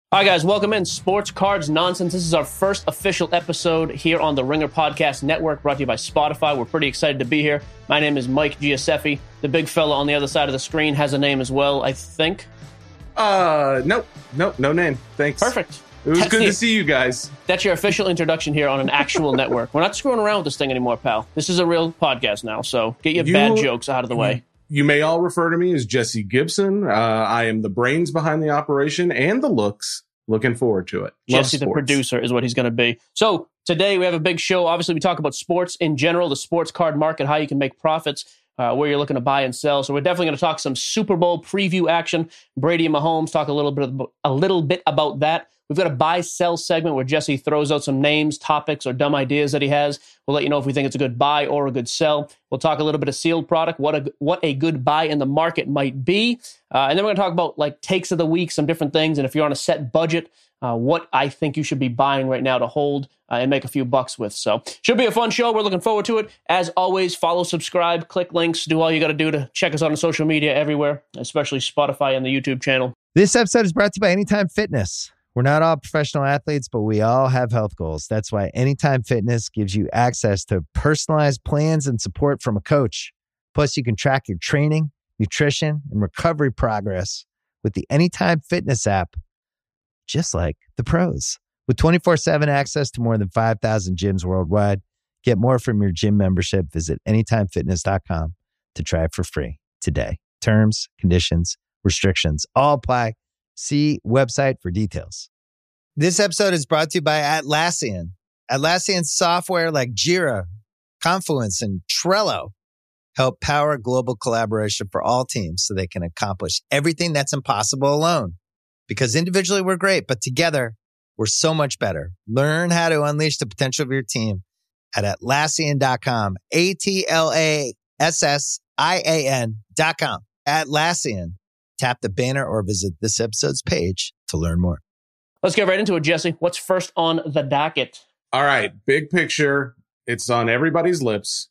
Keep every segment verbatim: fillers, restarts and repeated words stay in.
All right, guys, welcome in Sports Cards Nonsense. This is our first official episode here on the Ringer Podcast Network, brought to you by Spotify. We're pretty excited to be here. My name is Mike Giuseppe. The big fella on the other side of the screen has a name as well, I think. Uh, nope, nope, no name. Thanks. Perfect. It was That's good the, to see you guys. That's your official introduction here on an actual network. We're not screwing around with this thing anymore, pal. This is a real podcast now, so get your You- bad jokes out of the way. You may all refer to me as Jesse Gibson. Uh, I am the brains behind the operation and the looks. Looking forward to it. Love Jesse, the sports. producer, is what he's going to be. So today we have a big show. Obviously, we talk about sports in general, the sports card market, how you can make profits, uh, where you're looking to buy and sell. So we're definitely going to talk some Super Bowl preview action. Brady and Mahomes, talk a little bit about, a little bit about that. We've got a buy-sell segment where Jesse throws out some names, topics, or dumb ideas that he has. We'll let you know if we think it's a good buy or a good sell. We'll talk a little bit of sealed product, what a what a good buy in the market might be. Uh, and then we're going to talk about like takes of the week, some different things. And if you're on a set budget, uh, what I think you should be buying right now to hold uh, and make a few bucks with. So should be a fun show. We're looking forward to it. As always, follow, subscribe, click links, do all you got to do to check us out on social media everywhere, especially Spotify and the YouTube channel. This episode is brought to you by Anytime Fitness. We're not all professional athletes, but we all have health goals. That's why Anytime Fitness gives you access to personalized plans and support from a coach. Plus, you can track your training, nutrition, and recovery progress with the Anytime Fitness app, just like the pros. With twenty-four seven access to more than five thousand gyms worldwide, get more from your gym membership. Visit anytime fitness dot com to try it for free today. Terms, conditions, restrictions all apply. See website for details. This episode is brought to you by Atlassian. Atlassian software like Jira, Confluence, and Trello help power global collaboration for all teams so they can accomplish everything that's impossible alone. Because individually we're great, but together we're so much better. Learn how to unleash the potential of your team at Atlassian dot com. A T L A S S I A N dot com. Atlassian. Tap the banner or visit this episode's page to learn more. Let's get right into it, Jesse. What's first on the docket? All right, big picture. It's on everybody's lips.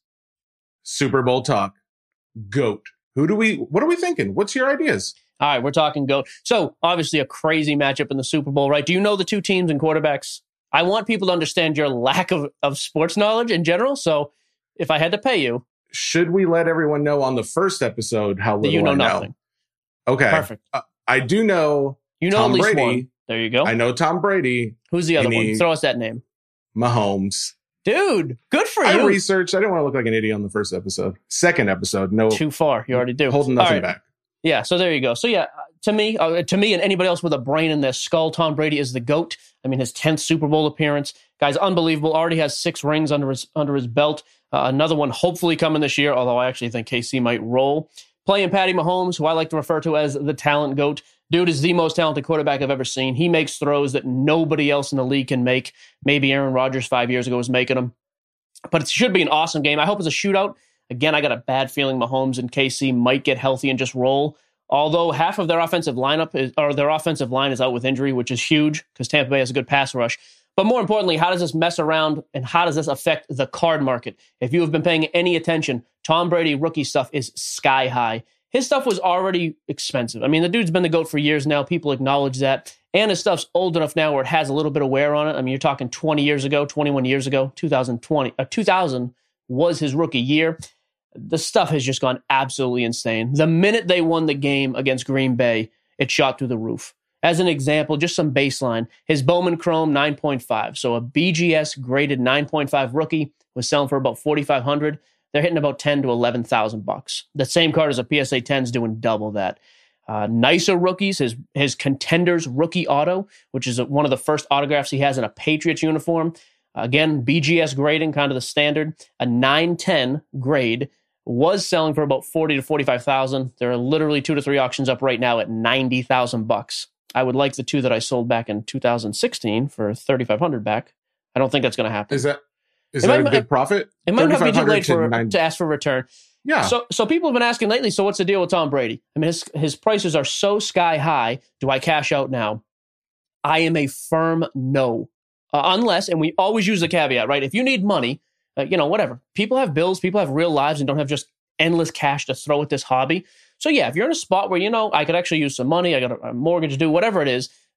Super Bowl talk. GOAT. Who do we, what are we thinking? What's your ideas? All right, we're talking GOAT. So, obviously, a crazy matchup in the Super Bowl, right? Do you know the two teams and quarterbacks? I want people to understand your lack of, of sports knowledge in general. So, if I had to pay you... Should we let everyone know on the first episode how little you know I know? nothing. Okay. Perfect. Uh, I do know You know Tom at least Brady. one. There you go. I know Tom Brady. Who's the other one? Any- Throw us that name. Mahomes. Dude, good for I you. researched. I didn't want to look like an idiot on the first episode. Second episode, no. Too far. You already do. Holding All nothing right. back. Yeah, so there you go. So yeah, to me, uh, to me and anybody else with a brain in their skull, Tom Brady is the GOAT. I mean, his tenth Super Bowl appearance. Guy's unbelievable. Already has six rings under his under his belt. Uh, another one hopefully coming this year, although I actually think K C might roll. Playing Patty Mahomes, who I like to refer to as the talent GOAT. Dude is the most talented quarterback I've ever seen. He makes throws that nobody else in the league can make. Maybe Aaron Rodgers five years ago was making them. But it should be an awesome game. I hope it's a shootout. Again, I got a bad feeling Mahomes and K C might get healthy and just roll. Although half of their offensive lineup is, or their offensive line is out with injury, which is huge because Tampa Bay has a good pass rush. But more importantly, how does this mess around and how does this affect the card market? If you have been paying any attention, Tom Brady rookie stuff is sky high. His stuff was already expensive. I mean, the dude's been the GOAT for years now. People acknowledge that. And his stuff's old enough now where it has a little bit of wear on it. I mean, you're talking twenty years ago, twenty-one years ago, two thousand twenty. Uh, two thousand was his rookie year. The stuff has just gone absolutely insane. The minute they won the game against Green Bay, it shot through the roof. As an example, just some baseline, his Bowman Chrome nine point five. So a B G S graded nine point five rookie was selling for about forty-five hundred dollars. They're hitting about ten to eleven thousand bucks. The same card as a P S A ten is doing double that. Uh, nicer rookies, his his Contenders rookie auto, which is a, one of the first autographs he has in a Patriots uniform. Again, B G S grading, kind of the standard. A nine ten grade was selling for about forty to forty-five thousand. There are literally two to three auctions up right now at ninety thousand bucks. I would like the two that I sold back in two thousand sixteen for thirty-five hundred back. I don't think that's going to happen. Is that is It that might- a good profit? It might not be too late to for nine- to ask for a return. Yeah. So, so people have been asking lately, so what's the deal with Tom Brady? I mean, his, his prices are so sky high. Do I cash out now? I am a firm no. Uh, unless, and we always use the caveat, right? If you need money, uh, you know, whatever. People have bills, people have real lives and don't have just endless cash to throw at this hobby. So yeah, if you're in a spot where, you know, I could actually use some money, I got a, a mortgage to do, whatever it is,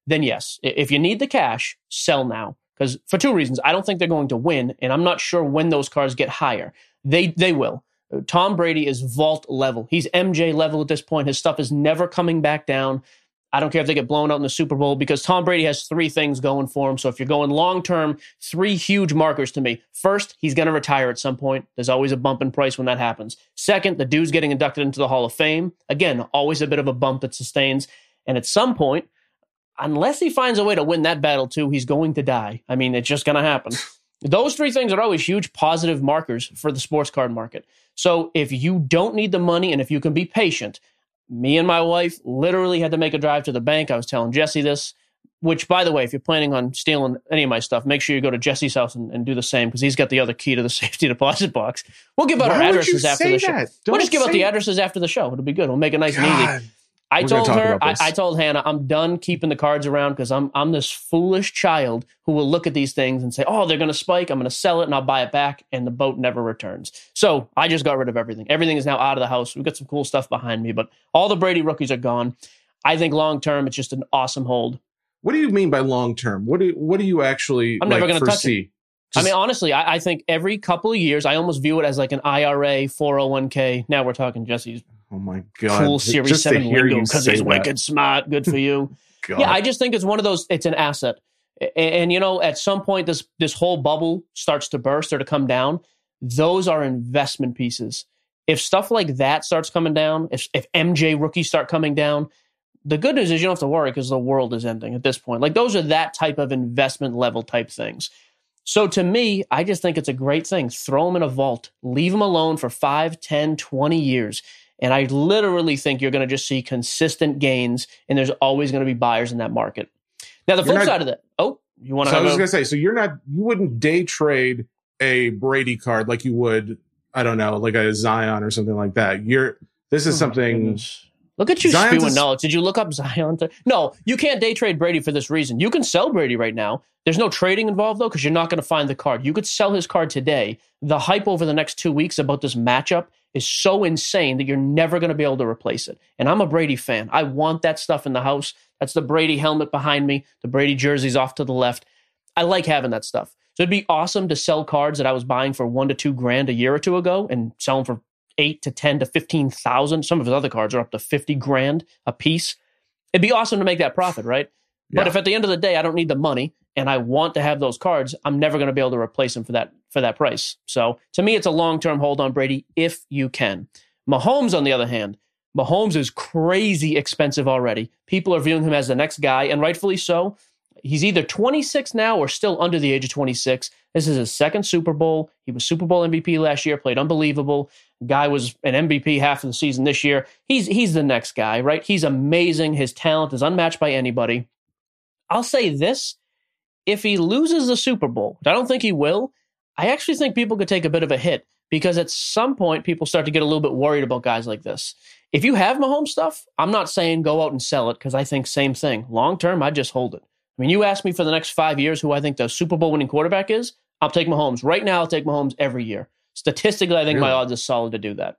then yes. If you need the cash, sell now. Because for two reasons. I don't think they're going to win, and I'm not sure when those cards get higher. They they will. Tom Brady is vault level. He's M J level at this point. His stuff is never coming back down. I don't care if they get blown out in the Super Bowl because Tom Brady has three things going for him. So if you're going long-term, three huge markers to me. First, he's going to retire at some point. There's always a bump in price when that happens. Second, the dude's getting inducted into the Hall of Fame. Again, always a bit of a bump that sustains. And at some point, unless he finds a way to win that battle too, he's going to die. I mean, it's just going to happen. Those three things are always huge positive markers for the sports card market. So if you don't need the money and if you can be patient, me and my wife literally had to make a drive to the bank. I was telling Jesse this, which, by the way, if you're planning on stealing any of my stuff, make sure you go to Jesse's house and, and do the same because he's got the other key to the safety deposit box. We'll give out Why our would addresses you after say the show. that? We'll Don't just give out say- the addresses after the show. It'll be good. We'll make it nice and God. easy. I We're gonna told talk her, about I, this. I told Hannah, I'm done keeping the cards around because I'm I'm this foolish child who will look at these things and say, oh, they're going to spike. I'm going to sell it and I'll buy it back. And the boat never returns. So I just got rid of everything. Everything is now out of the house. We've got some cool stuff behind me, but all the Brady rookies are gone. I think long term, it's just an awesome hold. What do you mean by long term? What do you, what do you actually I'm never like, gonna touch foresee? I mean, honestly, I, I think every couple of years, I almost view it as like an I R A, four oh one k. Now we're talking Jesse's Oh my God. cool Series Just to seven hear lingo you because say he's that. wicked smart. Good for you. God. Yeah, I just think it's one of those, it's an asset. And, and, you know, at some point, this this whole bubble starts to burst or to come down. Those are investment pieces. If stuff like that starts coming down, if, if M J rookies start coming down, the good news is you don't have to worry because the world is ending at this point. Like those are that type of investment level type things. So to me, I just think it's a great thing. Throw them in a vault. Leave them alone for five, ten, twenty years. And I literally think you're going to just see consistent gains, and there's always going to be buyers in that market. Now, the flip not- side of that, oh, you want to So I have was a, going to say, so you're not, you wouldn't day trade a Brady card like you would, I don't know, like a Zion or something like that. You're, this is Oh, my something. goodness. Look at you Zion's spewing a- knowledge. Did you look up Zion? To, no, you can't day trade Brady for this reason. You can sell Brady right now. There's no trading involved, though, because you're not going to find the card. You could sell his card today. The hype over the next two weeks about this matchup is so insane that you're never going to be able to replace it. And I'm a Brady fan. I want that stuff in the house. That's the Brady helmet behind me. The Brady jerseys off to the left. I like having that stuff. So it'd be awesome to sell cards that I was buying for one to two grand a year or two ago and sell them for eight to ten to fifteen thousand. Some of his other cards are up to fifty grand a piece. It'd be awesome to make that profit, right? But Yeah. if at the end of the day I don't need the money and I want to have those cards, I'm never going to be able to replace them for that for that price. So to me, it's a long-term hold on Brady if you can. Mahomes, on the other hand, Mahomes is crazy expensive already. People are viewing him as the next guy, and rightfully so. He's either twenty-six now or still under the age of twenty-six. This is his second Super Bowl. He was Super Bowl M V P last year, played unbelievable. Guy was an M V P half of the season this year. He's he's the next guy, right? He's amazing. His talent is unmatched by anybody. I'll say this. If he loses the Super Bowl, which I don't think he will, I actually think people could take a bit of a hit because at some point people start to get a little bit worried about guys like this. If you have Mahomes stuff, I'm not saying go out and sell it because I think same thing. Long term, I just hold it. I mean, you ask me for the next five years who I think the Super Bowl winning quarterback is, I'll take Mahomes. Right now, I'll take Mahomes every year. Statistically, I think my Really? odds are solid to do that.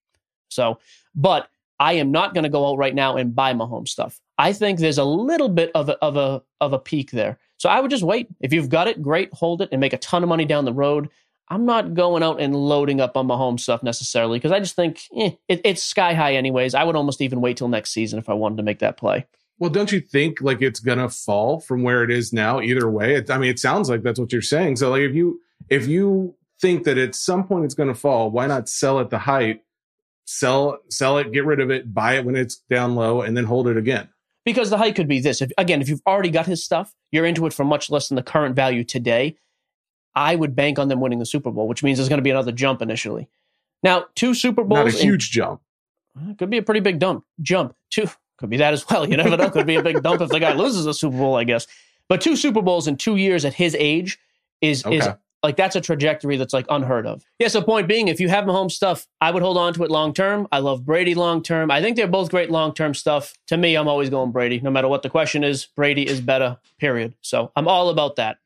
So, but I am not going to go out right now and buy Mahomes stuff. I think there's a little bit of a, of a of a peak there. So I would just wait. If you've got it, great, hold it and make a ton of money down the road. I'm not going out and loading up on Mahomes stuff necessarily because I just think eh, it, it's sky high anyways. I would almost even wait till next season if I wanted to make that play. Well, don't you think like it's gonna fall from where it is now? Either way, it, I mean, it sounds like that's what you're saying. So, like, if you if you think that at some point it's gonna fall, why not sell at the height, sell sell it, get rid of it, buy it when it's down low, and then hold it again? Because the height could be this. If, again, if you've already got his stuff, you're into it for much less than the current value today. I would bank on them winning the Super Bowl, which means there's going to be another jump initially. Now, two Super Bowls. Not a huge jump. In, it could be a pretty big dump. Jump. Two. Could be that as well. You never know. Could be a big dump if the guy loses a Super Bowl, I guess. But two Super Bowls in two years at his age is is Okay. like that's a trajectory that's like unheard of. Yeah, so point being, if you have Mahomes stuff, I would hold on to it long term. I love Brady long term. I think they're both great long term stuff. To me, I'm always going Brady. No matter what the question is, Brady is better, period. So I'm all about that.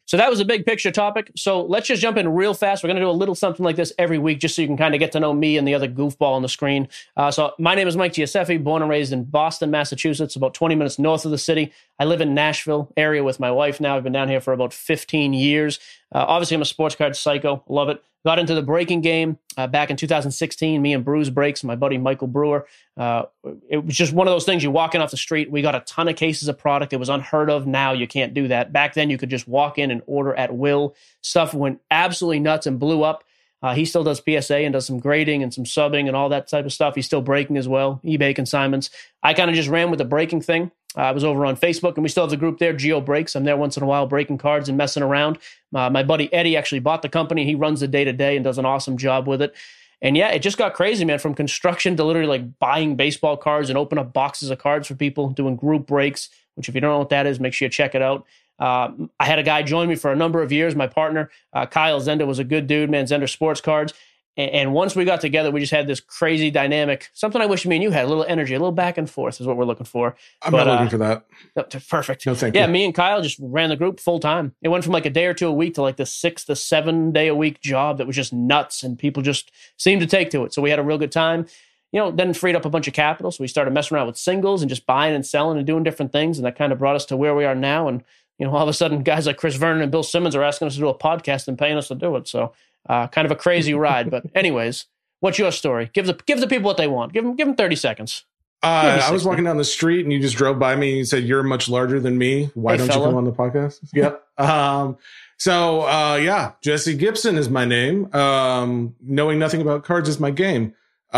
So that was a big picture topic. So let's just jump in real fast. We're going to do a little something like this every week just so you can kind of get to know me and the other goofball on the screen. Uh, so my name is Mike Giuseppe, born and raised in Boston, Massachusetts, about twenty minutes north of the city. I live in Nashville area with my wife now. I've been down here for about fifteen years. Uh, obviously, I'm a sports card psycho. Love it. Got into the breaking game uh, back in two thousand sixteen. Me and Bruce Breaks, my buddy Michael Brewer. Uh, it was just one of those things. You walk in off the street. We got a ton of cases of product. It was unheard of. Now you can't do that. Back then, you could just walk in and order at will. Stuff went absolutely nuts and blew up. Uh, he still does P S A and does some grading and some subbing and all that type of stuff. He's still breaking as well, eBay consignments. I kind of just ran with the breaking thing. Uh, I was over on Facebook, and we still have the group there, Geo Breaks. I'm there once in a while breaking cards and messing around. Uh, my buddy Eddie actually bought the company. He runs the day-to-day and does an awesome job with it. And yeah, it just got crazy, man, from construction to literally like buying baseball cards and open up boxes of cards for people, doing group breaks, which if you don't know what that is, make sure you check it out. Uh, I had a guy join me for a number of years. My partner, uh, Kyle Zender, was a good dude, man, Zender Sports Cards. And, and once we got together, we just had this crazy dynamic, something I wish me and you had, a little energy, a little back and forth is what we're looking for. I'm but, not looking uh, for that. No, perfect. No, thank yeah, you. me and Kyle just ran the group full time. It went from like a day or two a week to like the six to seven day a week job that was just nuts, and people just seemed to take to it. So we had a real good time. You know, then freed up a bunch of capital. So we started messing around with singles and just buying and selling and doing different things. And that kind of brought us to where we are now. And, you know, all of a sudden guys like Chris Vernon and Bill Simmons are asking us to do a podcast and paying us to do it. So uh, kind of a crazy ride. But anyways, what's your story? Give the give the people what they want. Give them, give them thirty seconds. Uh, I was walking down the street and you just drove by me and you said, "You're much larger than me. Why Hey, don't fella. you come on the podcast?" Yep. Um, so, uh, yeah, Jesse Gibson is my name. Um, knowing nothing about cards is my game.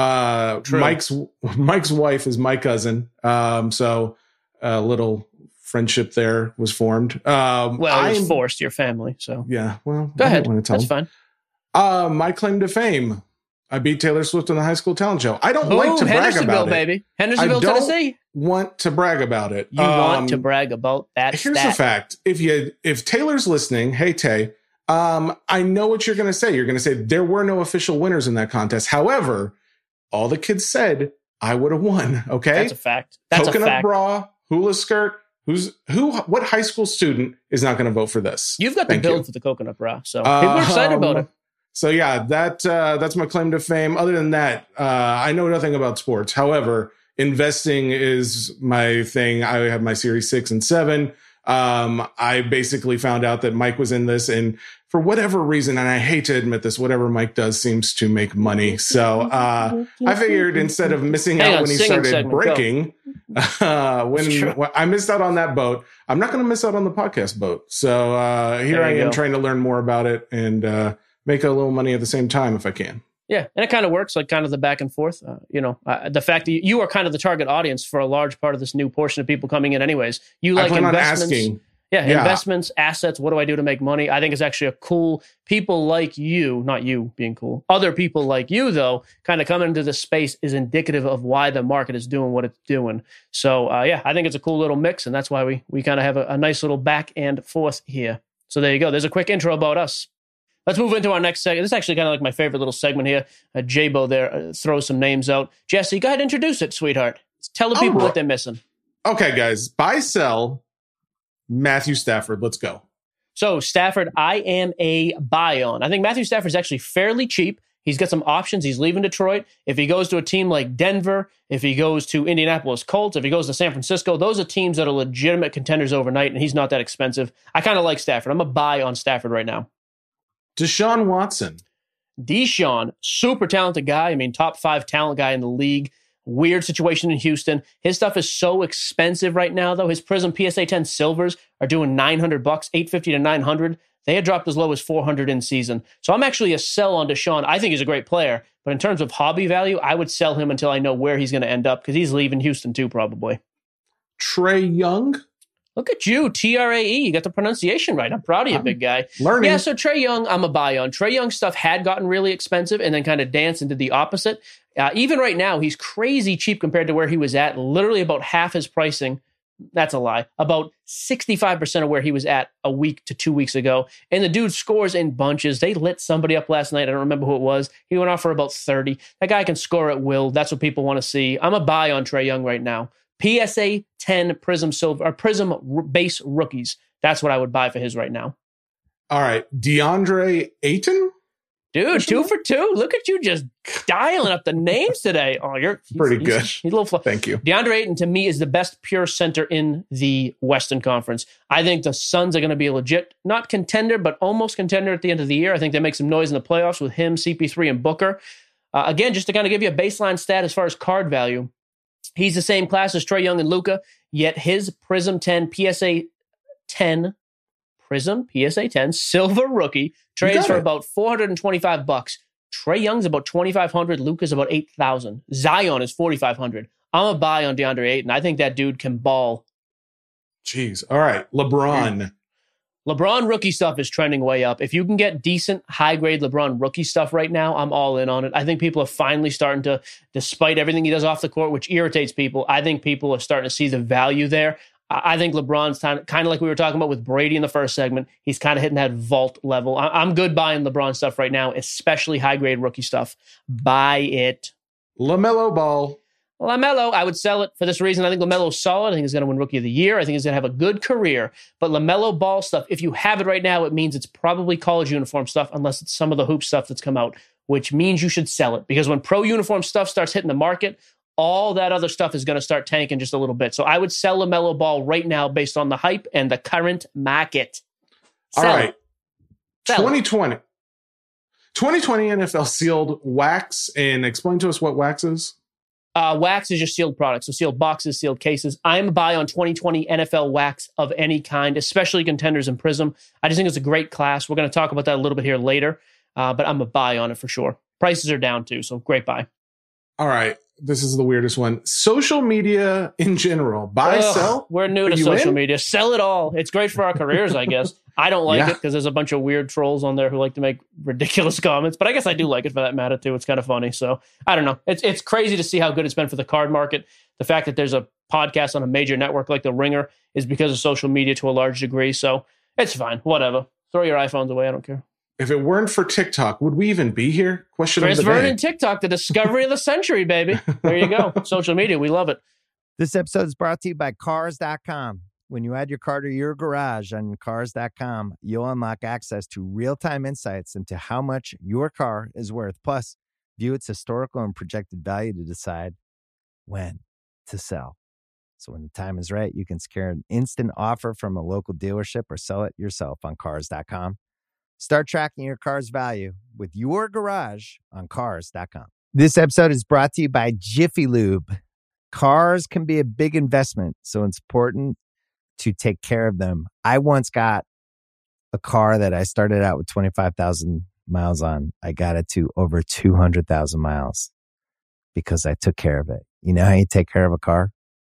Uh, True. Mike's, Mike's wife is my cousin. Um, so a little friendship there was formed. Um, Well, it was I'm- forced, your family. So yeah, well, go I ahead. didn't want to tell That's him. fine. Uh, my claim to fame. I beat Taylor Swift on the high school talent show. I don't Boom, like to brag Hendersonville, about it. baby. Hendersonville, I don't Tennessee. Want to brag about it. You Um, want to brag about that Here's stat. the fact. If you if Taylor's listening, hey Tay, um, I know what you're gonna say. You're gonna say there were no official winners in that contest. However, all the kids said I would have won. Okay. That's a fact. That's Coconut a fact. bra, hula skirt. Who's who what high school student is not gonna vote for this? You've got the Thank build you. for the coconut bra. So people are excited about Um, it. So yeah, that uh, that's my claim to fame. Other than that, uh, I know nothing about sports. However, investing is my thing. I have my Series six and seven. Um, I basically found out that Mike was in this, and for whatever reason, and I hate to admit this, whatever Mike does seems to make money. So uh, I figured instead of missing Hang out on, when he singing started segment, go. breaking, uh, when, It's true. when I missed out on that boat, I'm not going to miss out on the podcast boat. So uh, here There I you am go. trying to learn more about it and uh, make a little money at the same time if I can. Yeah, and it kind of works, like kind of the back and forth. Uh, you know, uh, the fact that you, you are kind of the target audience for a large part of this new portion of people coming in anyways. You I like plan on investments. asking. Yeah, Yeah. investments, assets. What do I do to make money? I think it's actually a cool, people like you, not you being cool, other people like you, though, kind of coming into this space is indicative of why the market is doing what it's doing. So, uh, yeah, I think it's a cool little mix, and that's why we we kind of have a, a nice little back and forth here. So there you go. There's a quick intro about us. Let's move into our next segment. This is actually kind of like my favorite little segment here. Uh, J-Bo there uh, throws some names out. Jesse, go ahead and introduce it, sweetheart. Tell the people All right. what they're missing. Okay, guys, buy, sell, Matthew Stafford. Let's go. So Stafford, I am a buy on. I think Matthew Stafford's actually fairly cheap. He's got some options. He's leaving Detroit. If he goes to a team like Denver, if he goes to Indianapolis Colts, if he goes to San Francisco, those are teams that are legitimate contenders overnight, and he's not that expensive. I kind of like Stafford. I'm a buy on Stafford right now. Deshaun Watson. Deshaun, super talented guy. I mean, top five talent guy in the league. Weird situation in Houston. His stuff is so expensive right now, though. His Prism P S A ten silvers are doing nine hundred bucks, eight fifty to nine hundred. They had dropped as low as four hundred in season. So I'm actually a sell on Deshaun. I think he's a great player, but in terms of hobby value, I would sell him until I know where he's going to end up because he's leaving Houston too, probably. Trey Young. Look at you, T R A E. You got the pronunciation right. I'm proud of you, I'm big guy. Learning. Yeah, so Trey Young, I'm a buy on. Trey Young stuff had gotten really expensive and then kind of danced into the opposite. Uh, even right now, he's crazy cheap compared to where he was at. Literally about half his pricing. That's a lie. About sixty-five percent of where he was at a week to two weeks ago. And the dude scores in bunches. They lit somebody up last night. I don't remember who it was. He went off for about thirty. That guy can score at will. That's what people want to see. I'm a buy on Trey Young right now. P S A ten Prism Silver or Prism r- base rookies. That's what I would buy for his right now. All right. DeAndre Ayton? Dude, two for two. Look at you just dialing up the names today. Oh, you're he's, pretty he's, good. He's, he's a little fl- Thank you. DeAndre Ayton, to me, is the best pure center in the Western Conference. I think the Suns are going to be a legit, not contender, but almost contender at the end of the year. I think they make some noise in the playoffs with him, C P three, and Booker. Uh, again, just to kind of give you a baseline stat as far as card value, he's the same class as Trae Young and Luka, yet his Prism ten, P S A ten, Prism, P S A ten, silver rookie, trades for it. about four hundred twenty-five bucks. Trae Young's about twenty-five hundred. Luka's about eight thousand. Zion is forty-five hundred. I'm a buy on DeAndre Ayton. I think that dude can ball. Jeez. All right. LeBron. LeBron rookie stuff is trending way up. If you can get decent, high-grade LeBron rookie stuff right now, I'm all in on it. I think people are finally starting to, despite everything he does off the court, which irritates people, I think people are starting to see the value there. I think LeBron's kind of like we were talking about with Brady in the first segment. He's kind of hitting that vault level. I'm good buying LeBron stuff right now, especially high-grade rookie stuff. Buy it. LaMelo Ball. LaMelo, I would sell it for this reason. I think LaMelo's solid. I think he's going to win Rookie of the Year. I think he's going to have a good career. But LaMelo Ball stuff, if you have it right now, it means it's probably college uniform stuff, unless it's some of the hoop stuff that's come out, which means you should sell it. Because when pro uniform stuff starts hitting the market, all that other stuff is going to start tanking just a little bit. So I would sell LaMelo Ball right now based on the hype and the current market. Sell All right. Sell twenty twenty. twenty twenty N F L sealed wax. And explain to us what wax is. Uh, wax is just sealed products, so sealed boxes, sealed cases. I'm a buy on twenty twenty N F L wax of any kind, especially contenders and Prism. I just think it's a great class. We're going to talk about that a little bit here later, uh, but I'm a buy on it for sure. Prices are down too, so great buy. All right. This is the weirdest one. Social media in general. Buy, Ugh, sell? We're new to social in? media. Sell it all. It's great for our careers, I guess. I don't like yeah. it because there's a bunch of weird trolls on there who like to make ridiculous comments, but I guess I do like it for that matter too. It's kind of funny. So I don't know. It's it's crazy to see how good it's been for the card market. The fact that there's a podcast on a major network like The Ringer is because of social media to a large degree. So it's fine. Whatever. Throw your iPhones away. I don't care. If it weren't for TikTok, would we even be here? Question Chris of the day. Vernon, TikTok, the discovery of the century, baby. There you go. Social media. We love it. This episode is brought to you by Cars dot com. When you add your car to your garage on Cars dot com, you'll unlock access to real-time insights into how much your car is worth. Plus, view its historical and projected value to decide when to sell. So when the time is right, you can secure an instant offer from a local dealership or sell it yourself on Cars dot com. Start tracking your car's value with your garage on Cars dot com. This episode is brought to you by Jiffy Lube. Cars can be a big investment, so it's important to take care of them. I once got a car that I started out with twenty-five thousand miles on. I got it to over two hundred thousand miles because I took care of it. You know how you take care of a car?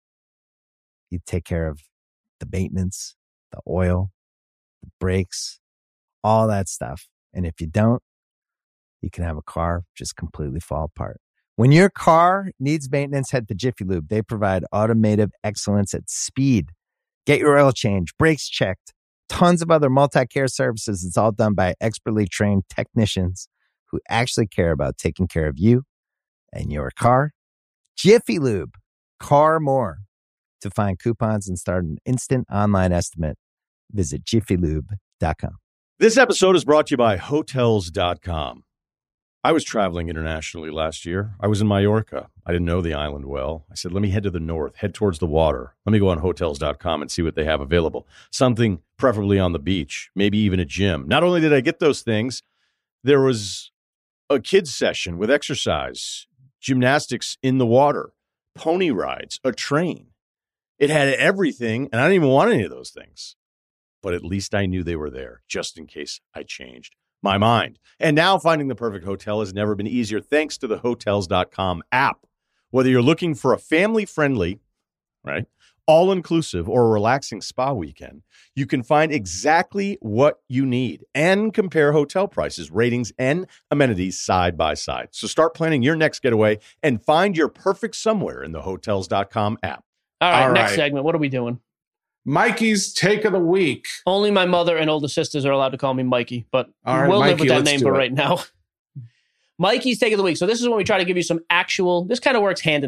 You take care of the maintenance, the oil, the brakes, all that stuff. And if you don't, you can have a car just completely fall apart. When your car needs maintenance, head to Jiffy Lube. They provide automotive excellence at speed. Get your oil change, brakes checked, tons of other multi-care services. It's all done by expertly trained technicians who actually care about taking care of you and your car. Jiffy Lube, car more. To find coupons and start an instant online estimate, visit jiffy lube dot com. This episode is brought to you by Hotels dot com. I was traveling internationally last year. I was in Mallorca. I didn't know the island well. I said, let me head to the north, head towards the water. Let me go on Hotels dot com and see what they have available. Something preferably on the beach, maybe even a gym. Not only did I get those things, there was a kids session with exercise, gymnastics in the water, pony rides, a train. It had everything, and I didn't even want any of those things. But at least I knew they were there, just in case I changed my mind. And now finding the perfect hotel has never been easier thanks to the Hotels dot com app. Whether you're looking for a family-friendly, right, all-inclusive or a relaxing spa weekend, you can find exactly what you need and compare hotel prices, ratings, and amenities side by side. So start planning your next getaway and find your perfect somewhere in the Hotels dot com app. All right, All next right. segment. What are we doing? Mikey's take of the week. Only my mother and older sisters are allowed to call me Mikey, but All right, we'll Mikey, live with that let's name do for it. right now. Mikey's take of the week. So this is when we try to give you some actual, this kind of works hand in hand.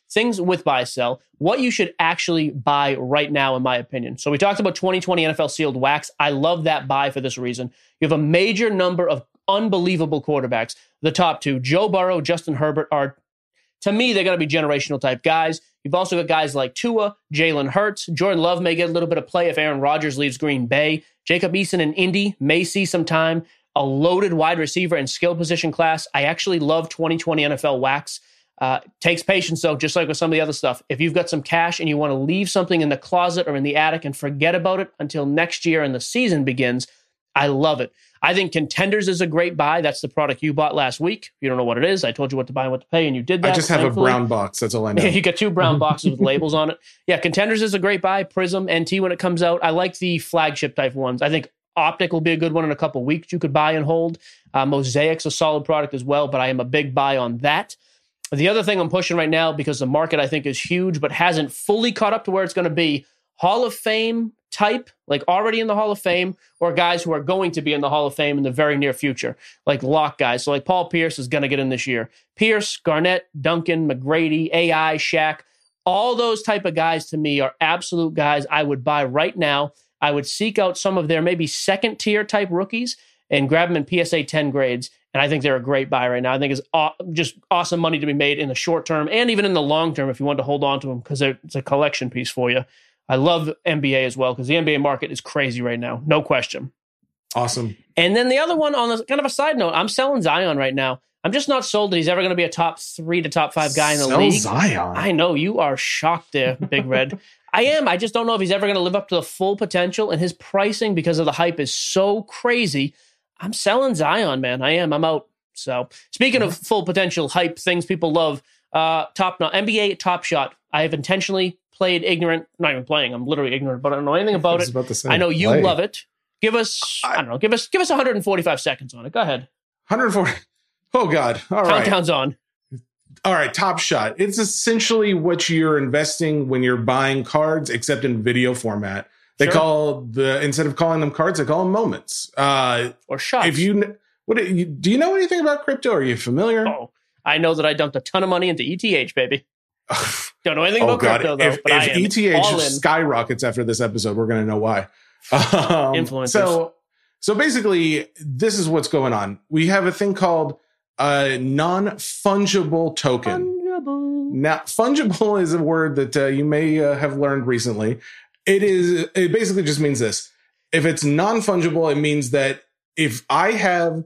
things with buy sell, what you should actually buy right now, in my opinion. So we talked about twenty twenty N F L sealed wax. I love that buy for this reason. You have a major number of unbelievable quarterbacks. The top two, Joe Burrow, Justin Herbert, are, to me, they're going to be generational type guys. You've also got guys like Tua, Jalen Hurts. Jordan Love may get a little bit of play if Aaron Rodgers leaves Green Bay. Jacob Eason in Indy may see some time. A loaded wide receiver and skill position class. I actually love twenty twenty N F L wax. Uh, takes patience, though, just like with some of the other stuff. If you've got some cash and you want to leave something in the closet or in the attic and forget about it until next year and the season begins, I love it. I think Contenders is a great buy. That's the product you bought last week. You don't know what it is. I told you what to buy and what to pay, and you did that. I just have thankfully. a brown box. That's all I know. You got two brown boxes with labels on it. Yeah, Contenders is a great buy. Prism, N T when it comes out. I like the flagship type ones. I think Optic will be a good one in a couple weeks you could buy and hold. Uh, Mosaic's a solid product as well, but I am a big buy on that. The other thing I'm pushing right now, because the market I think is huge, but hasn't fully caught up to where it's going to be, Hall of Fame type, like already in the Hall of Fame, or guys who are going to be in the Hall of Fame in the very near future, like lock guys. So like Paul Pierce is going to get in this year. Pierce, Garnett, Duncan, McGrady, A I, Shaq, all those type of guys to me are absolute guys I would buy right now. I would seek out some of their maybe second tier type rookies and grab them in P S A ten grades. And I think they're a great buy right now. I think it's aw- just awesome money to be made in the short term and even in the long term if you want to hold on to them, because it's a collection piece for you. I love N B A as well, because the N B A market is crazy right now. No question. Awesome. And then the other one, on the kind of a side note, I'm selling Zion right now. I'm just not sold that he's ever going to be a top three to top five guy in the Sell league. Zion. I know you are shocked there, Big Red. I am. I just don't know if he's ever going to live up to the full potential, and his pricing, because of the hype, is so crazy. I'm selling Zion, man. I am. I'm out. So speaking of full potential hype, things people love, uh, top N B A Top Shot. I have intentionally played ignorant, not even playing. I'm literally ignorant, but I don't know anything about it. About say, I know you play. love it. Give us, I, I don't know, give us, give us one hundred forty-five seconds on it. Go ahead. one hundred forty. Oh God. All right. Countdown's on. All right. Top Shot. It's essentially what you're investing when you're buying cards, except in video format. They Sure. call the, instead of calling them cards, they call them moments. Uh, Or shots. if you, what do you, do you know anything about crypto? Are you familiar? Oh, I know that I dumped a ton of money into E T H, baby. Don't know anything Oh about God! crypto, though, if but I if am E T H all in. skyrockets after this episode, we're going to know why. Um, Influencers. So, so basically, this is what's going on. We have a thing called a non-fungible token. Fungible. Now, fungible is a word that uh, you may uh, have learned recently. It is. It basically just means this: if it's non-fungible, it means that if I have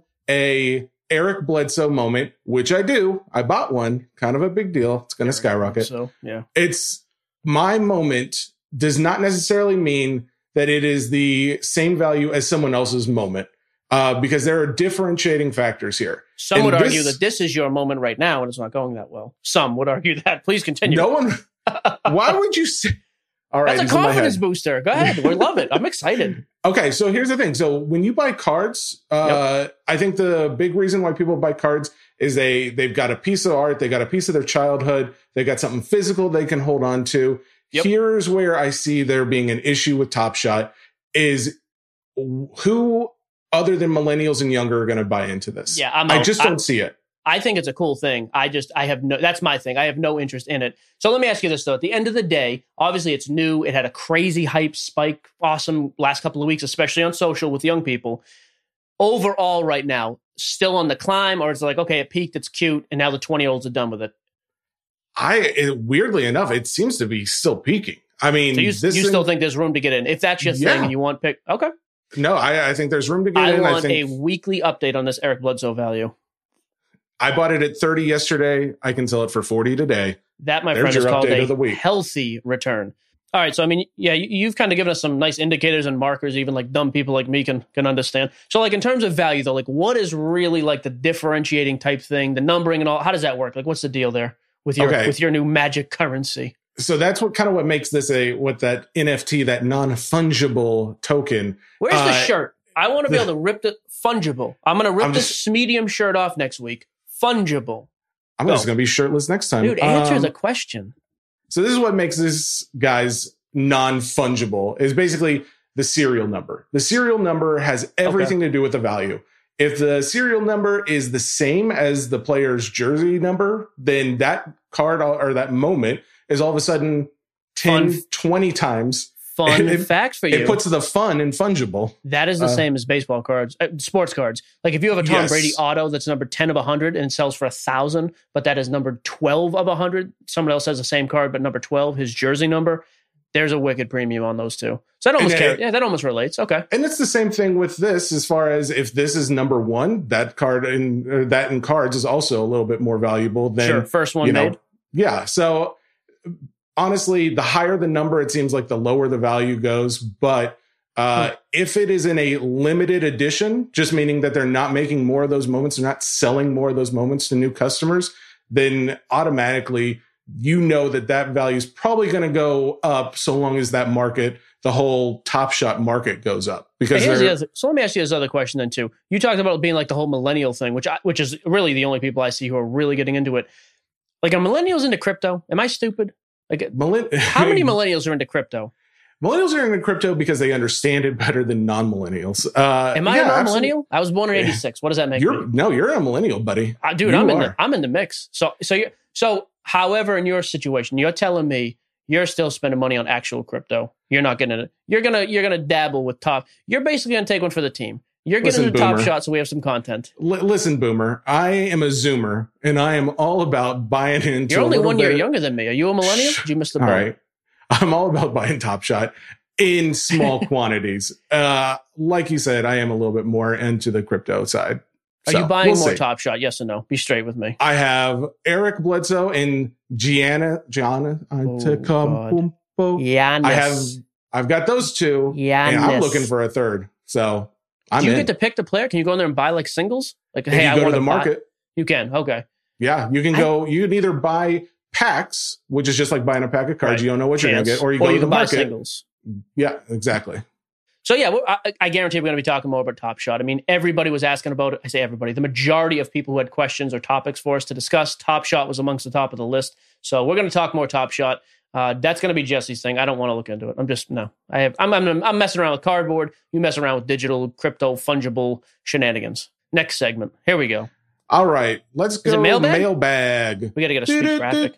a Eric Bledsoe moment, which I do, I bought one, kind of a big deal. It's going to skyrocket. So, yeah. It's my moment does not necessarily mean that it is the same value as someone else's moment, uh, because there are differentiating factors here. Some And would this- argue that this is your moment right now, and it's not going that well. Some would argue that. Please continue. No one. Why would you say? All right, That's a it's in my confidence head. booster. Go ahead. We love it. I'm excited. Okay, so here's the thing. So when you buy cards, uh, I think the big reason why people buy cards is they they've got a piece of art, they got a piece of their childhood, they got something physical they can hold on to. Yep. Here's where I see there being an issue with Top Shot is who other than millennials and younger are going to buy into this. Yeah, I'm I out. just don't I'm- see it. I think it's a cool thing. I just, I have no, that's my thing. I have no interest in it. So let me ask you this, though. At the end of the day, obviously it's new. It had a crazy hype spike, awesome last couple of weeks, especially on social with young people. Overall, right now, still on the climb, or it's like, okay, it peaked, it's cute, and now the twenty-year-olds are done with it. I it, weirdly enough, it seems to be still peaking. I mean, So you, this you thing- still think there's room to get in? If that's your Yeah. thing and you want pick, okay. no, I, I think there's room to get I in. want I think a weekly update on this Eric Bledsoe value. I bought it at thirty yesterday. I can sell it for forty today. That, my There's friend, is your called update a of the week. healthy return. All right, so I mean, yeah, you, you've kind of given us some nice indicators and markers, even like dumb people like me can can understand. So, like in terms of value, though, like what is really like the differentiating type thing, the numbering and all? How does that work? Like, what's the deal there with your Okay. with your new magic currency? So that's what kind of what makes this a what that N F T, that non-fungible token. Where's the Uh, shirt? I want to be able to rip the fungible. I'm going to rip I'm this just- medium shirt off next week. Fungible, I'm Go. just going to be shirtless next time. dude. Answer Um, the question. So this is what makes this, guys, non-fungible, is basically the serial number. The serial number has everything to do with the value. If the serial number is the same as the player's jersey number, then that card or that moment is all of a sudden ten, Fun. twenty times. Fun it, fact for you. It puts the fun in fungible. That is the uh, same as baseball cards, uh, sports cards. Like if you have a Tom yes. Brady auto that's number ten of one hundred and sells for one thousand, but that is number twelve of one hundred, someone else has the same card, but number twelve, his jersey number, there's a wicked premium on those two. So that almost it, carries, yeah, that almost relates. Okay. And it's the same thing with this as far as if this is number one, that card in or that in cards is also a little bit more valuable than sure, first one you know, made. Yeah. So honestly, the higher the number, it seems like the lower the value goes. But uh, hmm. if it is in a limited edition, just meaning that they're not making more of those moments, they're not selling more of those moments to new customers, then automatically you know that that value is probably going to go up so long as that market, the whole Top Shot market goes up. Because the other, so let me ask you this other question then too. You talked about it being like the whole millennial thing, which I, which is really the only people I see who are really getting into it. Like, are millennials into crypto? Am I stupid? Like, Millenn- how many millennials are into crypto? Millennials are into crypto because they understand it better than non-millennials. Uh, Am I yeah, a non-millennial? Absolutely. I was born in eighty-six. What does that make you're, me? No, you're a millennial, buddy. Uh, dude, you I'm are. in the I'm in the mix. So so you so however, in your situation, you're telling me you're still spending money on actual crypto. You're not gonna you're gonna you're gonna dabble with top. You're basically gonna take one for the team. You're getting Listen, the Top Boomer. Shot, so we have some content. L- listen, Boomer, I am a Zoomer, and I am all about buying into. You're only a one year bit. younger than me. Are you a millennial? Did you miss the boat? All right, I'm all about buying Top Shot in small quantities. Uh, like you said, I am a little bit more into the crypto side. Are so, you buying we'll more see. Top Shot? Yes or no? Be straight with me. I have Eric Bledsoe and Gianna Gianna Antetokounmpo. Giannis. I have. I've got those two, Giannis. and I'm looking for a third. So I'm Do you in. get to pick the player? Can you go in there and buy like singles? Like, if hey, you I go to want the buy- market. You can. Okay. Yeah, you can go. You can either buy packs, which is just like buying a pack of cards. Right. You don't know what Chance. you're going to get, or you or go you to the can buy market. singles. Yeah, exactly. So yeah, well, I, I guarantee we're going to be talking more about Top Shot. I mean, everybody was asking about it. I say everybody. The majority of people who had questions or topics for us to discuss, Top Shot was amongst the top of the list. So we're going to talk more Top Shot. Uh, that's going to be Jesse's thing. I don't want to look into it. I'm just no. I have. I'm, I'm. I'm messing around with cardboard. You mess around with digital, crypto, fungible shenanigans. Next segment. Here we go. All right, let's go. Is it mailbag? Mailbag. We got to get a sweet graphic.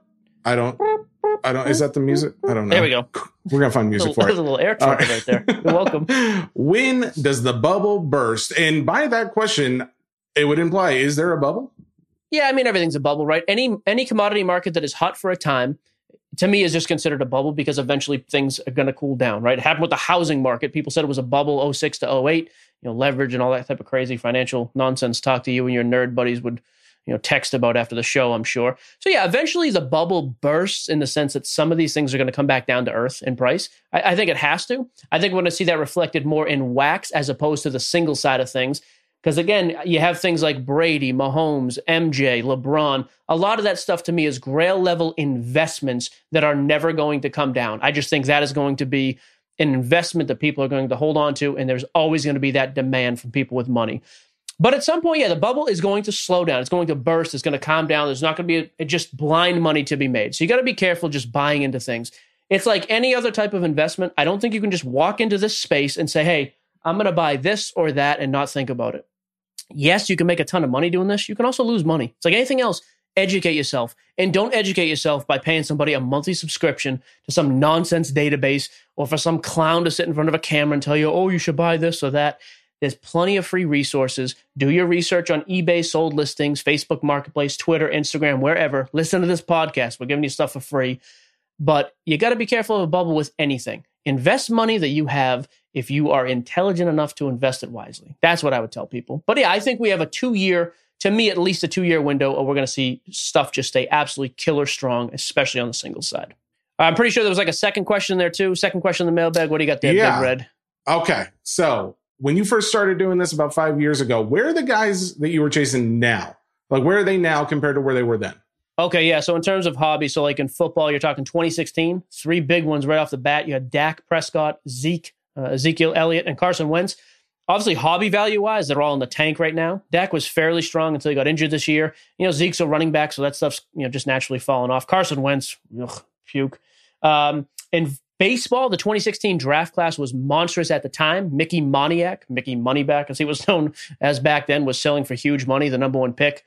I don't. I don't. Is that the music? I don't know. There we go. We're gonna find music for There's it. a little air trumpet right. right there. You're welcome. When does the bubble burst? And by that question, it would imply: is there a bubble? Yeah, I mean everything's a bubble, right? Any any commodity market that is hot for a time, to me, is just considered a bubble because eventually things are going to cool down, right? It happened with the housing market. People said it was a bubble oh six to oh eight, you know, leverage and all that type of crazy financial nonsense talk to you and your nerd buddies would, you know, text about after the show, I'm sure. So yeah, eventually the bubble bursts in the sense that some of these things are going to come back down to earth in price. I, I think it has to. I think we're going to see that reflected more in wax as opposed to the single side of things. Because again, you have things like Brady, Mahomes, M J, LeBron. A lot of that stuff to me is grail level investments that are never going to come down. I just think that is going to be an investment that people are going to hold on to. And there's always going to be that demand from people with money. But at some point, yeah, the bubble is going to slow down. It's going to burst. It's going to calm down. There's not going to be a, just blind money to be made. So you got to be careful just buying into things. It's like any other type of investment. I don't think you can just walk into this space and say, hey, I'm going to buy this or that and not think about it. Yes, you can make a ton of money doing this. You can also lose money. It's like anything else. Educate yourself. And don't educate yourself by paying somebody a monthly subscription to some nonsense database or for some clown to sit in front of a camera and tell you, oh, you should buy this or that. There's plenty of free resources. Do your research on eBay sold listings, Facebook Marketplace, Twitter, Instagram, wherever. Listen to this podcast. We're giving you stuff for free. But you got to be careful of a bubble with anything. Invest money that you have if you are intelligent enough to invest it wisely. That's what I would tell people. But yeah, I think we have a two-year, to me, at least a two-year window, or we're going to see stuff just stay absolutely killer strong, especially on the single side. I'm pretty sure there was like a second question there too. Second question in the mailbag. What do you got there, Yeah. Big Red? Okay, so when you first started doing this about five years ago, where are the guys that you were chasing now? Like, where are they now compared to where they were then? Okay, yeah. So in terms of hobby, so like in football, you're talking twenty sixteen, three big ones right off the bat. You had Dak Prescott, Zeke, uh, Ezekiel Elliott, and Carson Wentz. Obviously, hobby value-wise, they're all in the tank right now. Dak was fairly strong until he got injured this year. You know, Zeke's a running back, so that stuff's, you know, just naturally falling off. Carson Wentz, ugh, puke. Um, in baseball, the twenty sixteen draft class was monstrous at the time. Mickey Moniak, Mickey Moneyback, as he was known as back then, was selling for huge money, the number one pick.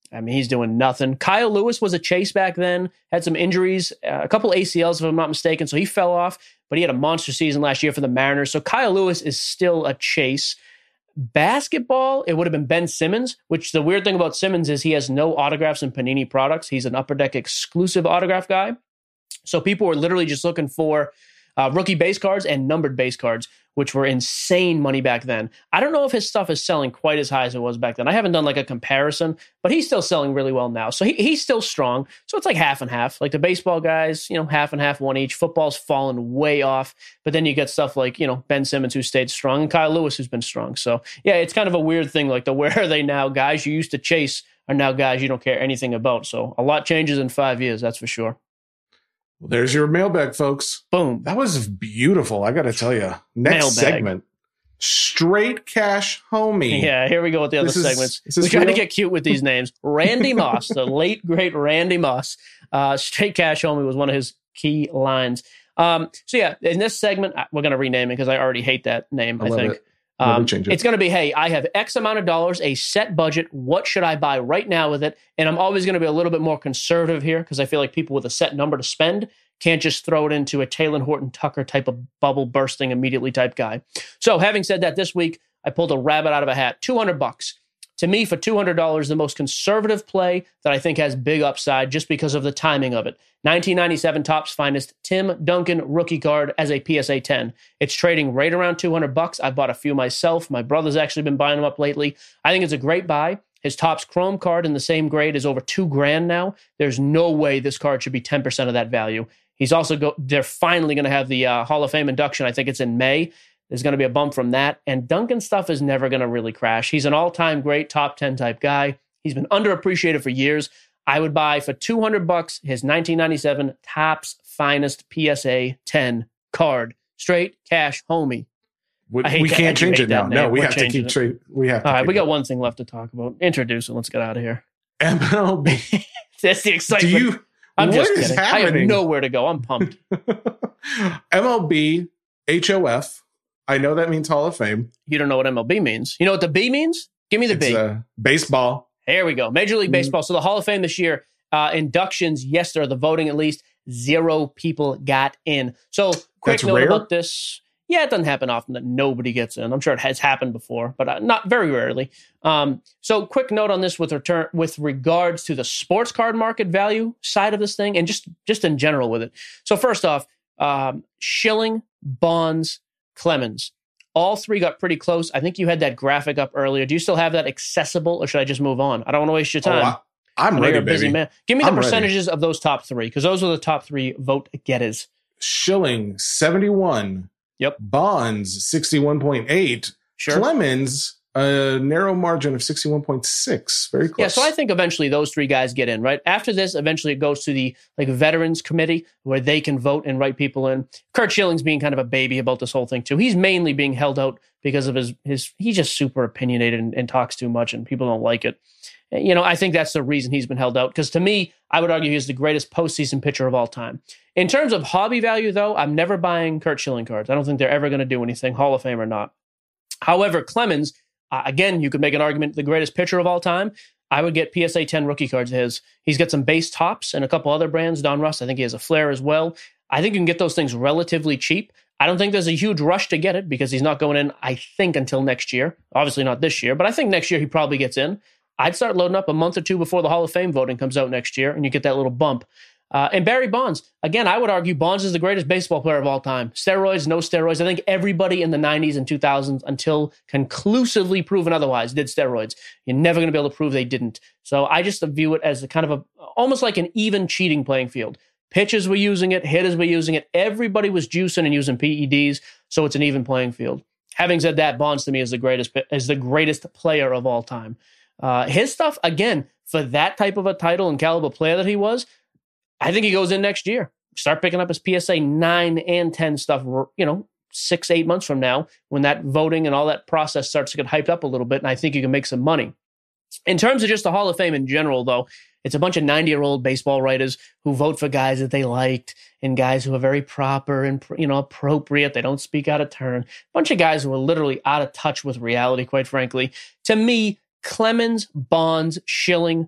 I mean, he's doing nothing. Kyle Lewis was a chase back then, had some injuries, uh, a couple A C Ls, if I'm not mistaken, so he fell off, but he had a monster season last year for the Mariners. So Kyle Lewis is still a chase. Basketball, it would have been Ben Simmons, which the weird thing about Simmons is he has no autographs in Panini products. He's an Upper Deck exclusive autograph guy. So people were literally just looking for uh, rookie base cards and numbered base cards, which were insane money back then. I don't know if his stuff is selling quite as high as it was back then. I haven't done like a comparison, but he's still selling really well now. So he, he's still strong. So it's like half and half. Like the baseball guys, you know, half and half, one each. Football's fallen way off. But then you get stuff like, you know, Ben Simmons, who stayed strong, and Kyle Lewis, who's been strong. So yeah, it's kind of a weird thing. Like the where are they now? Guys you used to chase are now guys you don't care anything about. So a lot changes in five years, that's for sure. Well, there's your mailbag, folks. Boom. That was beautiful. I got to tell you. Next Mailbag. segment, straight cash homie. Yeah, here we go with the other This is- segments. is this We try to real? get cute with these names. Randy Moss, the late, great Randy Moss. Uh, straight cash homie was one of his key lines. Um, so yeah, in this segment, we're going to rename it because I already hate that name, I I, love think. it. Let me Um, change it. it's going to be, hey, I have X amount of dollars, a set budget. What should I buy right now with it? And I'm always going to be a little bit more conservative here because I feel like people with a set number to spend can't just throw it into a Taylor Horton Tucker type of bubble bursting immediately type guy. So having said that, this week I pulled a rabbit out of a hat. two hundred bucks. To me, for two hundred dollars, the most conservative play that I think has big upside just because of the timing of it. nineteen ninety-seven Topps Finest Tim Duncan rookie card as a P S A ten. It's trading right around two hundred bucks. I bought a few myself. My brother's actually been buying them up lately. I think it's a great buy. His Topps Chrome card in the same grade is over two grand now. There's no way this card should be ten percent of that value. He's also go. They're finally going to have the uh, Hall of Fame induction. I think it's in May. There's going to be a bump from that. And Duncan's stuff is never going to really crash. He's an all-time great top ten type guy. He's been underappreciated for years. I would buy for two hundred bucks his nineteen ninety-seven Topps Finest P S A ten card. Straight cash homie. We, I hate we that- I can't do change hate it now. that No, name. we We're have to changing keep it. trade. We have to. All right, keep we it. got one thing left to talk about. Introduce it. Let's get out of here. M L B. That's the Do excitement. you? I'm what just is kidding. I have happening? nowhere to go. I'm pumped. M L B H O F. I know that means Hall of Fame. You don't know what M L B means. You know what the B means? Give me the It's B. uh, baseball. Here we go. Major League Mm. Baseball. So the Hall of Fame this year, uh, inductions, yes, there, the voting at least, zero people got in. So quick That's note rare? about this. Yeah, it doesn't happen often that nobody gets in. I'm sure it has happened before, but uh, not very rarely. Um, so quick note on this with return with regards to the sports card market value side of this thing and just, just in general with it. So first off, um, Schilling, Bonds, Clemens. All three got pretty close. I think you had that graphic up earlier. Do you still have that accessible, or should I just move on? I don't want to waste your Oh, time. I, I'm I know ready, you're a busy baby. man. Give me the I'm ready. percentages of those top three, because those are the top three vote getters. Schilling seventy-one. Yep. Bonds sixty-one point eight. Sure. Clemens a narrow margin of sixty-one point six. Very close. Yeah, so I think eventually those three guys get in, right? After this, eventually it goes to the like veterans committee where they can vote and write people in. Curt Schilling's being kind of a baby about this whole thing too. He's mainly being held out because of his his he's just super opinionated and, and talks too much and people don't like it. You know, I think that's the reason he's been held out. Because to me, I would argue he's the greatest postseason pitcher of all time. In terms of hobby value, though, I'm never buying Curt Schilling cards. I don't think they're ever going to do anything, Hall of Fame or not. However, Clemens, uh, again, you could make an argument the greatest pitcher of all time. I would get P S A ten rookie cards of his. He's got some base tops and a couple other brands. Don Russ, I think he has a Flair as well. I think you can get those things relatively cheap. I don't think there's a huge rush to get it because he's not going in, I think, until next year. Obviously not this year, but I think next year he probably gets in. I'd start loading up a month or two before the Hall of Fame voting comes out next year, and you get that little bump. Uh, and Barry Bonds, again, I would argue Bonds is the greatest baseball player of all time. Steroids, no steroids. I think everybody in the nineties and two thousands, until conclusively proven otherwise, did steroids. You're never going to be able to prove they didn't. So I just view it as a kind of a, almost like an even cheating playing field. Pitchers were using it, hitters were using it. Everybody was juicing and using P E Ds, so it's an even playing field. Having said that, Bonds to me is the greatest is the greatest player of all time. Uh, his stuff, again, for that type of a title and caliber player that he was, I think he goes in next year. Start picking up his P S A nine and ten stuff, you know, six, eight months from now when that voting and all that process starts to get hyped up a little bit, and I think you can make some money. In terms of just the Hall of Fame in general, though, it's a bunch of ninety-year-old baseball writers who vote for guys that they liked and guys who are very proper and, you know, appropriate. They don't speak out of turn. A bunch of guys who are literally out of touch with reality, quite frankly. To me, Clemens, Bonds, Schilling,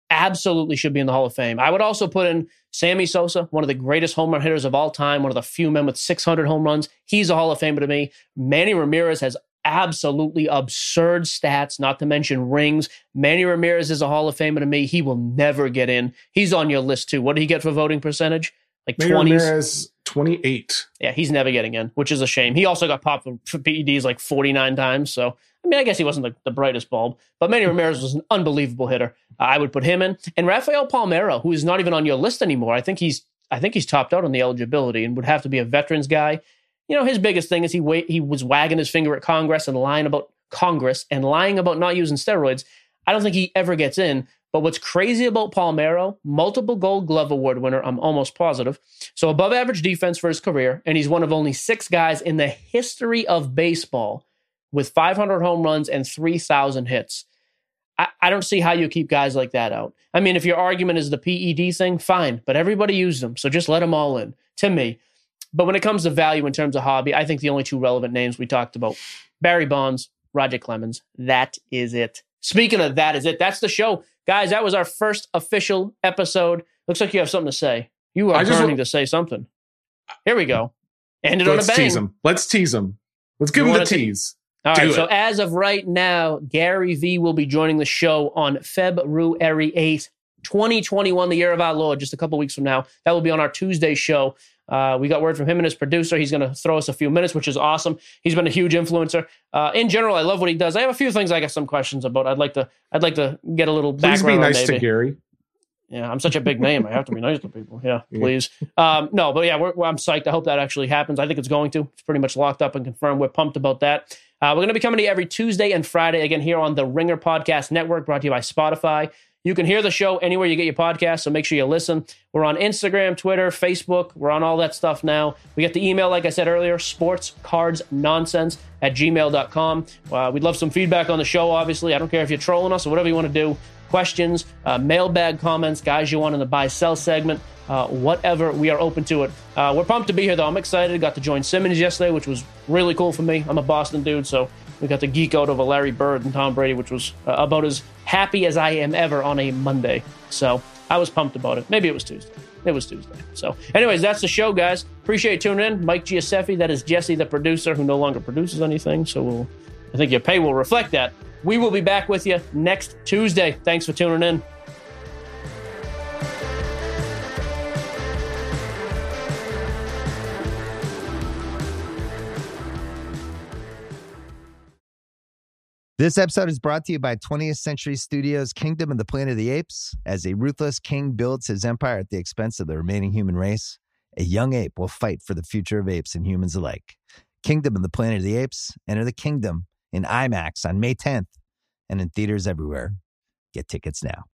absolutely should be in the Hall of Fame. I would also put in Sammy Sosa, one of the greatest home run hitters of all time, one of the few men with six hundred home runs. He's a Hall of Famer to me. Manny Ramirez has absolutely absurd stats, not to mention rings. Manny Ramirez is a Hall of Famer to me. He will never get in. He's on your list too. What did he get for voting percentage? Like Manny twenties? Ramirez, twenty-eight. Yeah, he's never getting in, which is a shame. He also got popped for P E Ds like forty-nine times. So, I mean, I guess he wasn't the, the brightest bulb, but Manny Ramirez was an unbelievable hitter. Uh, I would put him in. And Rafael Palmeiro, who is not even on your list anymore. I think he's I think he's topped out on the eligibility and would have to be a veterans guy. You know, his biggest thing is he wa- he was wagging his finger at Congress and lying about Congress and lying about not using steroids. I don't think he ever gets in. But what's crazy about Palmeiro, multiple Gold Glove Award winner, I'm almost positive. So above average defense for his career, and he's one of only six guys in the history of baseball with five hundred home runs and three thousand hits. I, I don't see how you keep guys like that out. I mean, if your argument is the P E D thing, fine, but everybody used them, so just let them all in, to me. But when it comes to value in terms of hobby, I think the only two relevant names we talked about, Barry Bonds, Roger Clemens, that is it. Speaking of that is it, that's the show. Guys, that was our first official episode. Looks like you have something to say. You are burning to say something. Here we go. End it on a bang. Let's tease him. Let's tease him. Let's give You him the wanna te- tease. All Do right, it. so as of right now, Gary V will be joining the show on February eighth, twenty twenty-one, the year of our Lord, just a couple weeks from now. That will be on our Tuesday show. Uh, we got word from him and his producer. He's going to throw us a few minutes, which is awesome. He's been a huge influencer. Uh, in general, I love what he does. I have a few things I got some questions about. I'd like to I'd like to get a little Please background be nice on maybe. to Gary. Yeah, I'm such a big name. I have to be nice to people. Yeah, please. Um, no, but yeah, we're, I'm psyched. I hope that actually happens. I think it's going to. It's pretty much locked up and confirmed. We're pumped about that. Uh, we're going to be coming to you every Tuesday and Friday, again, here on the Ringer Podcast Network, brought to you by Spotify. You can hear the show anywhere you get your podcasts, so make sure you listen. We're on Instagram, Twitter, Facebook. We're on all that stuff now. We got the email, like I said earlier, sportscardsnonsense at gmail dot com. Uh, we'd love some feedback on the show, obviously. I don't care if you're trolling us or whatever you want to do. Questions, uh, mailbag comments, guys you want in the buy-sell segment, uh, whatever, we are open to it. Uh, we're pumped to be here, though. I'm excited. Got to join Simmons yesterday, which was really cool for me. I'm a Boston dude, so we got to geek out over Larry Bird and Tom Brady, which was uh, about as happy as I am ever on a Monday. So I was pumped about it. Maybe it was Tuesday. It was Tuesday. So anyways, that's the show, guys. Appreciate you tuning in. Mike Giuseppe, that is Jesse, the producer, who no longer produces anything. So we'll, I think your pay will reflect that. We will be back with you next Tuesday. Thanks for tuning in. This episode is brought to you by twentieth Century Studios' Kingdom of the Planet of the Apes. As a ruthless king builds his empire at the expense of the remaining human race, a young ape will fight for the future of apes and humans alike. Kingdom of the Planet of the Apes. Enter the kingdom in IMAX on May tenth and in theaters everywhere. Get tickets now.